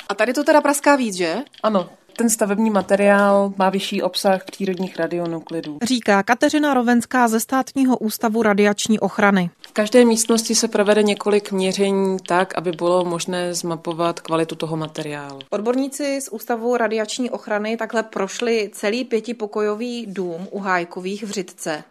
A tady to teda praská víc, že? Ano. Ten stavební materiál má vyšší obsah přírodních radionuklidů. Říká Kateřina Rovenská ze Státního ústavu radiační ochrany. V každé místnosti se provede několik měření tak, aby bylo možné zmapovat kvalitu toho materiálu. Odborníci z Ústavu radiační ochrany takhle prošli celý 5pokojový dům u Hájkových v Řitce.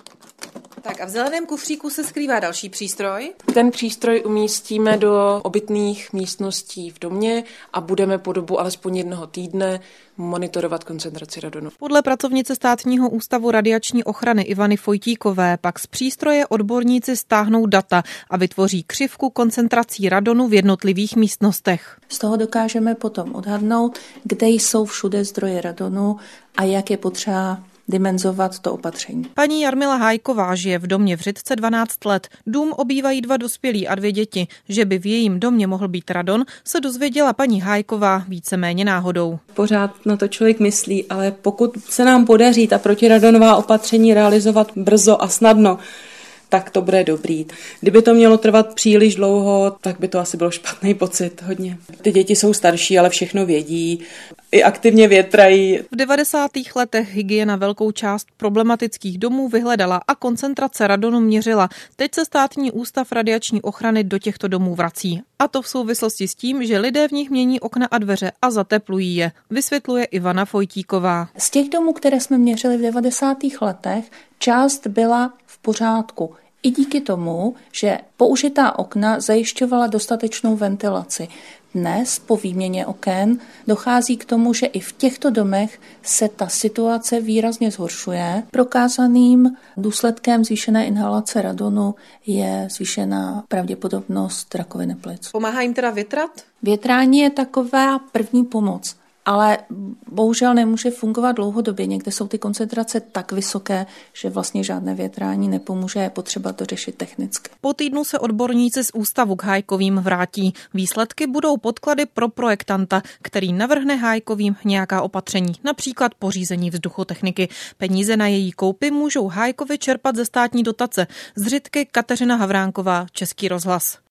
Tak a v zeleném kufříku se skrývá další přístroj. Ten přístroj umístíme do obytných místností v domě a budeme po dobu alespoň 1 týdne monitorovat koncentraci radonu. Podle pracovnice Státního ústavu radiační ochrany Ivany Fojtíkové pak z přístroje odborníci stáhnou data a vytvoří křivku koncentrací radonu v jednotlivých místnostech. Z toho dokážeme potom odhadnout, kde jsou všude zdroje radonu a jak je potřeba dimenzovat to opatření. Paní Jarmila Hájková žije v domě v Řitce 12 let. Dům obývají 2 dospělí a 2 děti. Že by v jejím domě mohl být radon, se dozvěděla paní Hájková víceméně náhodou. Pořád na to člověk myslí, ale pokud se nám podaří ta protiradonová opatření realizovat brzo a snadno, tak to bude dobrý. Kdyby to mělo trvat příliš dlouho, tak by to asi byl špatný pocit hodně. Ty děti jsou starší, ale všechno vědí. I aktivně větrají. V 90. letech hygiena velkou část problematických domů vyhledala a koncentrace radonu měřila. Teď se Státní ústav radiační ochrany do těchto domů vrací. A to v souvislosti s tím, že lidé v nich mění okna a dveře a zateplují je, vysvětluje Ivana Fojtíková. Z těch domů, které jsme měřili v 90. letech, část byla v pořádku. I díky tomu, že použitá okna zajišťovala dostatečnou ventilaci. Dnes po výměně oken dochází k tomu, že i v těchto domech se ta situace výrazně zhoršuje. Prokázaným důsledkem zvýšené inhalace radonu je zvýšená pravděpodobnost rakoviny plic. Pomáhá jim teda větrat? Větrání je taková první pomoc. Ale bohužel nemůže fungovat dlouhodobě. Někde jsou ty koncentrace tak vysoké, že vlastně žádné větrání nepomůže, je potřeba to řešit technicky. Po týdnu se odborníci z ústavu k Hájkovým vrátí. Výsledky budou podklady pro projektanta, který navrhne Hájkovým nějaká opatření, například pořízení vzduchotechniky. Peníze na její koupi můžou Hájkovi čerpat ze státní dotace. Z Řitky Kateřina Havránková, Český rozhlas.